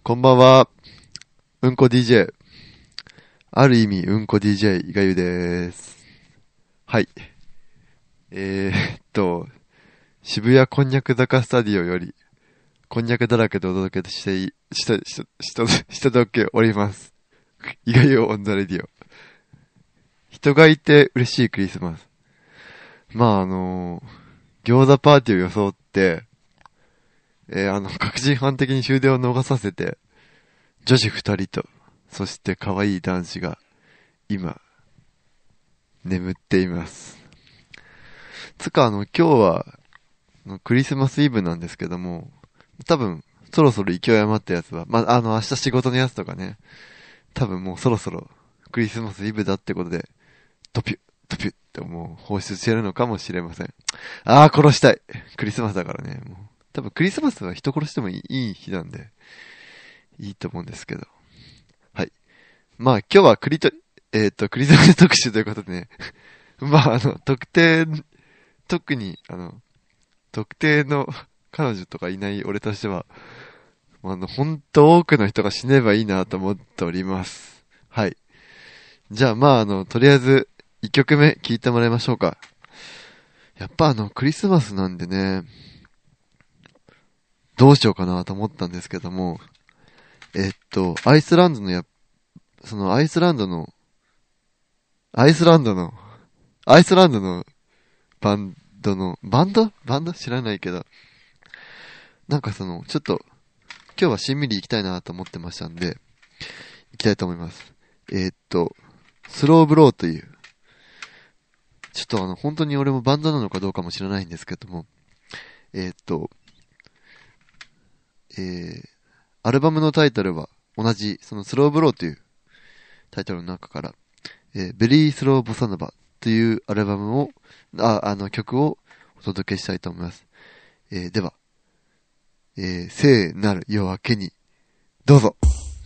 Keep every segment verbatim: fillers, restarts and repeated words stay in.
こんばんは。うんこ ディージェー。ある意味、うんこ ディージェー、いがゆでーす。はい。えーっと、渋谷こんにゃく坂スタディオより、こんにゃくだらけでお届けしてい、した、した、した、したとけおります。いがゆオンザレディオ。人がいて嬉しいクリスマス。まあ、あのー、餃子パーティーを装って、えー、あの、確信犯的に終電を逃させて、女子二人と、そして可愛い男子が、今、眠っています。つか、あの、今日は、クリスマスイブなんですけども、多分、そろそろ勢い余ったやつは、まあ、あの、明日仕事のやつとかね、多分もうそろそろ、クリスマスイブだってことで、ドピュッ、ドピュッってもう放出してるのかもしれません。あー、殺したい。クリスマスだからね、もう。多分クリスマスは人殺してもいい日なんで、いいと思うんですけど。はい。まあ今日はクリト、えっと、クリスマス特集ということでね。まああの、特定、特に、あの、特定の彼女とかいない俺としては、あの、ほんと多くの人が死ねばいいなと思っております。はい。じゃあまああの、とりあえず、一曲目聴いてもらいましょうか。やっぱあの、クリスマスなんでね、どうしようかなと思ったんですけども、えっと、アイスランドのや、そのアイスランドの、アイスランドの、アイスランドのバンドの、バンドバンド知らないけど、なんかその、ちょっと、今日はしんみり行きたいなと思ってましたんで、行きたいと思います。えっと、スローブローという、ちょっとあの、本当に俺もバンドなのかどうかも知らないんですけども、えっと、えー、アルバムのタイトルは同じ、そのスローブローというタイトルの中から、えー、ベリースローボサノバというアルバムを、あ、あの曲をお届けしたいと思います。えー、では、えー、聖なる夜明けに、どうぞ。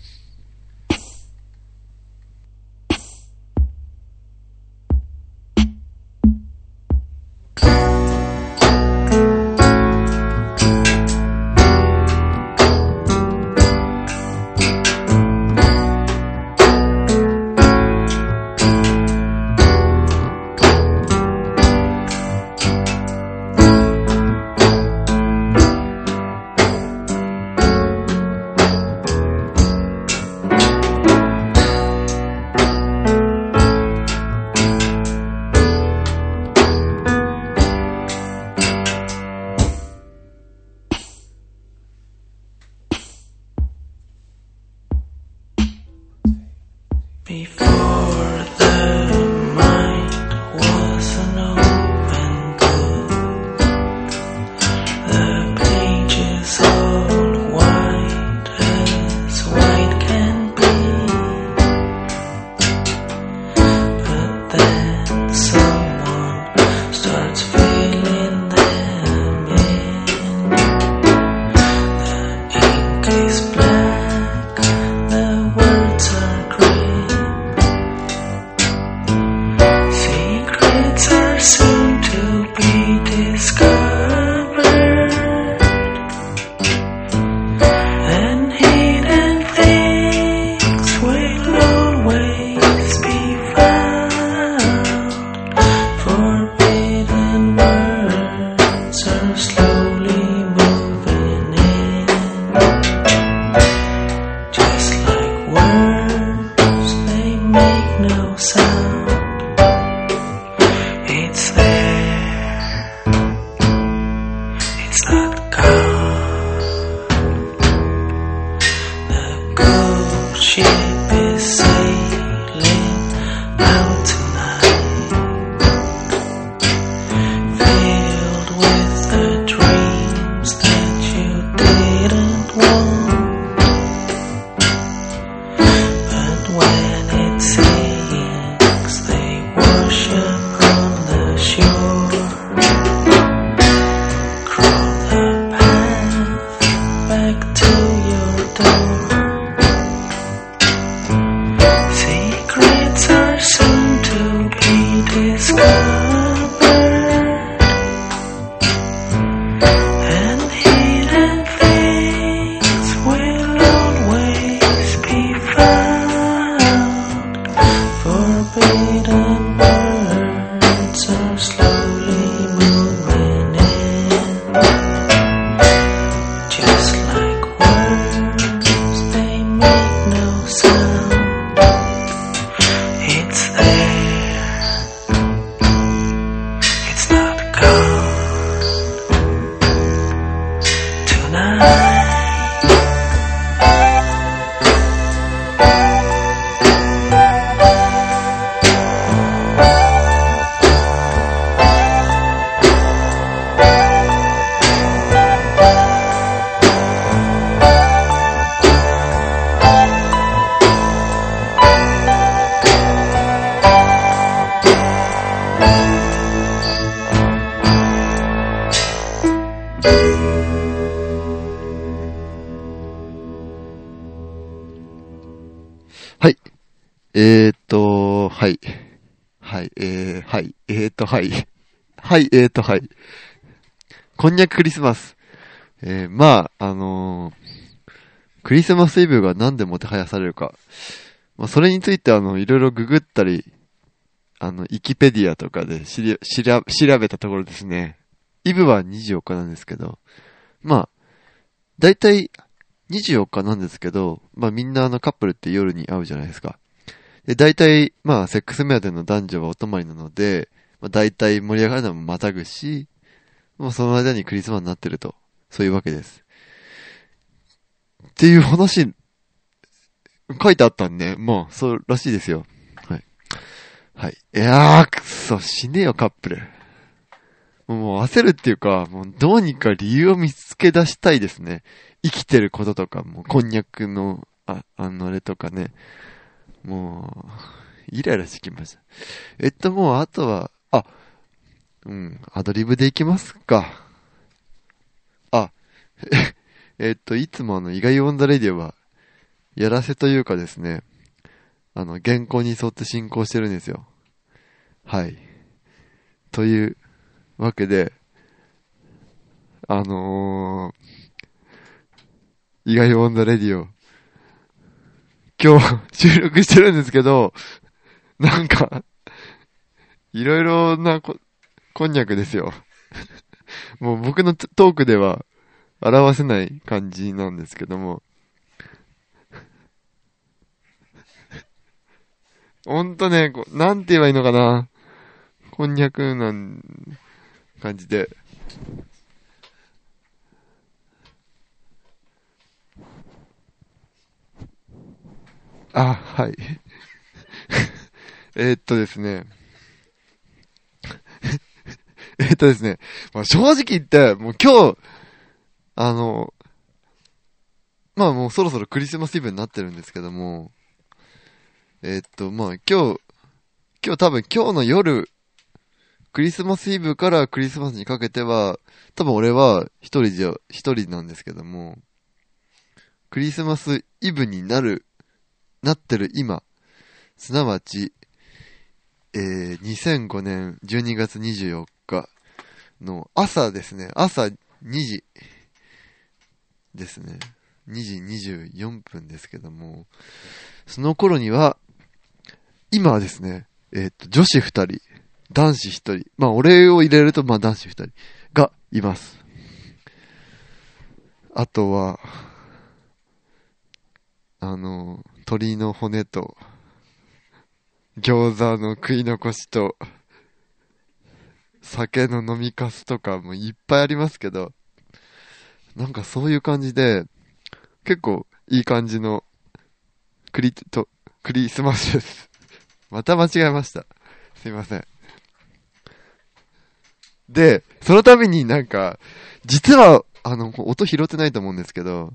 Before the mind was an open book, the pages all white as white can be. But then someone starts filling them in. The ink is black, the words are gray. Soon to be discovered, and hidden things will always be found. Forbidden words are slowly moving in, just like words, they make no sound. It's there, it's not gone. The good ship is sailing out tonight, filled with the dreams that you didn't want. But when it sinks, they worship shore, crawl the path back to your door. はい。えーっと、はい。はい、えー、はい。えーっと、はい。はい、えーっと、はい。こんにゃくクリスマス。えー、まあ、あのー、クリスマスイブがなんでもてはやされるか。まあ、それについてあの、いろいろググったり、あの、ウィキペディアとかで知り、知ら、調べたところですね。イブはにじゅうよっかなんですけど、まあ、だいたいにじゅうよっかなんですけど、まあみんなあのカップルって夜に会うじゃないですか。で、だいたい、まあセックス目当ての男女はお泊まりなので、まあだいたい盛り上がるのもまたぐし、もうその間にクリスマスになってると。そういうわけです。っていう話、書いてあったんで、もう、そうらしいですよ。はい。はい。いやー、くそ、死ねよ、カップル。もう焦るっていうか、もうどうにか理由を見つけ出したいですね。生きてることとか、もうこんにゃくの、あ、あのあれとかね。もう、イライラしてきました。えっと、もうあとは、あ、うん、アドリブでいきますか。あ、えっと、いつもあの、意外オンザレディオは、やらせというかですね、あの、原稿に沿って進行してるんですよ。はい。というわけで、あのー、意外オンザレディオ、今日収録してるんですけど、なんか、いろいろなこ、こんにゃくですよ。もう僕のトークでは表せない感じなんですけども、ほんとね、こうなんて言えばいいのかな。こんにゃくなん感じで。あ、はい。えーっとですね。えーっとですね。まあ、正直言って、もう今日、あの、まあもうそろそろクリスマスイブになってるんですけども、えーっと、まあ今日、今日多分今日の夜、クリスマスイブからクリスマスにかけては、多分俺は一人じゃ、一人なんですけども、クリスマスイブになる、なってる今、すなわち、えー、にせんごねんじゅうにがつにじゅうよっかの朝ですね、朝にじですね、にじにじゅうよんぷんですけども、その頃には、今はですね、えーっと、女子二人、男子一人、まあ俺を入れるとまあ男子二人がいます。あとは、あの、鳥の骨と、餃子の食い残しと、酒の飲みかすとかもいっぱいありますけど、なんかそういう感じで、結構いい感じのクリと、クリスマスです。また間違えました。すいません。で、その度になんか、実は、あの、音拾ってないと思うんですけど、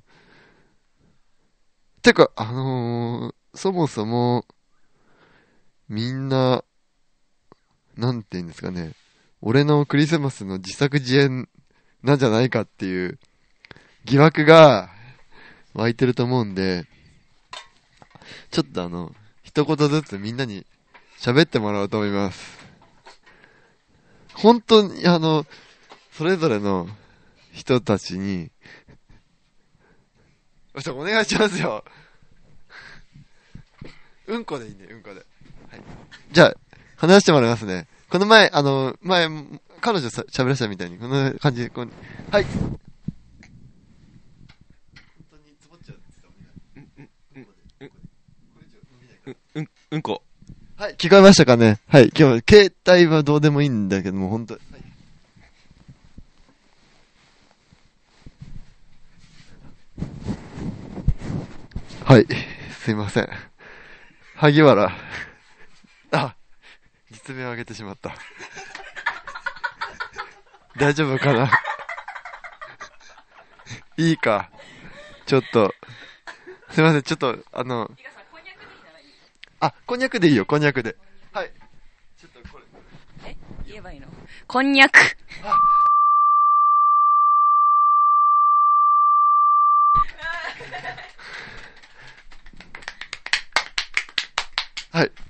てか、あのー、そもそも、みんな、なんて言うんですかね、俺のクリスマスの自作自演なんじゃないかっていう疑惑が湧いてると思うんで、ちょっとあの、一言ずつみんなに喋ってもらおうと思います。本当に、あの、それぞれの人たちに、ちょ、お願いしますよ。うんこでいいね、うんこで。はい。じゃあ、話してもらいますね。この前、あの、前、彼女さ喋らせたみたいに、この感じで、こう、はい。本当につぼっちゃうんですか、お願い。うん、うん、うん、うん、うん、うんこ。はい、聞こえましたかね。はい、今日、携帯はどうでもいいんだけども、本当はい。はい、すいません。萩原。あ、実名を挙げてしまった。大丈夫かないいか。ちょっと、すいません、ちょっと、あの、あ、こんにゃくでいいよ、こんにゃくで。はい。ちょっとこれ。 え言えばいいのこんにゃく。 あ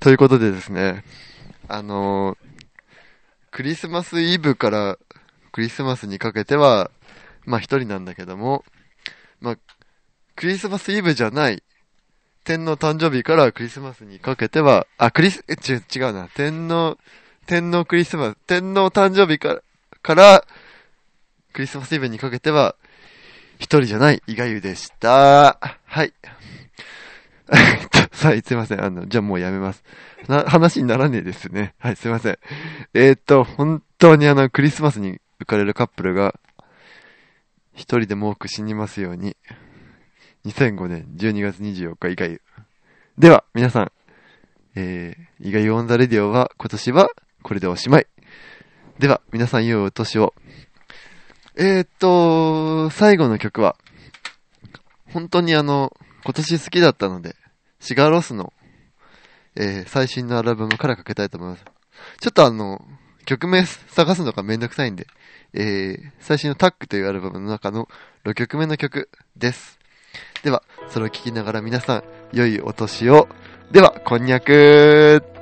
ということでですね、あのー、クリスマスイブからクリスマスにかけては、まあ一人なんだけども、まあ、クリスマスイブじゃない、天皇誕生日からクリスマスにかけては、あ、クリス、え、ち、違うな、天皇、天皇クリスマス、天皇誕生日から、から、クリスマスイブにかけては、一人じゃない、伊賀湯でした。はい。さあ、すいません。あの、じゃあもうやめます。な、話にならねえですね。はい、すいません。えーっと、本当にあの、クリスマスに浮かれるカップルが、一人でも多く死にますように。にせんごねんじゅうにがつにじゅうよっか、伊賀湯。では、皆さん、えー、伊賀湯オンザレディオは、今年は、これでおしまい。では、皆さん、良いお年を。えーっと、最後の曲は、本当にあの、今年好きだったので、シガーロスの、えー、最新のアルバムからかけたいと思います。ちょっとあの、曲名探すのがめんどくさいんで、えー、最新のタックというアルバムの中のろっきょくめの曲です。では、それを聴きながら皆さん、良いお年を。では、こんにゃくー。